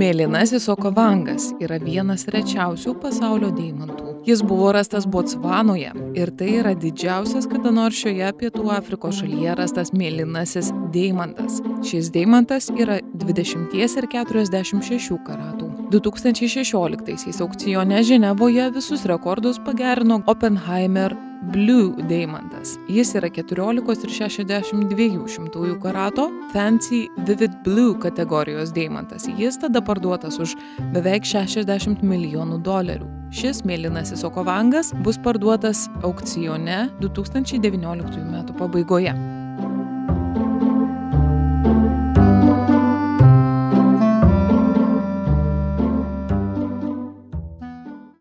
Mėlynasis okovangas yra vienas rečiausių pasaulio deimantų. Jis buvo rastas Botsvanoje ir tai yra didžiausias kada nors šioje Pietų Afrikos šalyje rastas mėlynasis deimantas. Šis deimantas yra 20 ir 46 karatų. 2016 aukcione Ženevoje visus rekordus pagerino Oppenheimer Blue deimantas. Jis yra 14 ir 62 karato Fancy Vivid Blue kategorijos deimantas. Jis tada parduotas už beveik $60 milijonų. Šis mėlynasis okovangas bus parduotas aukcione 2019 metų pabaigoje.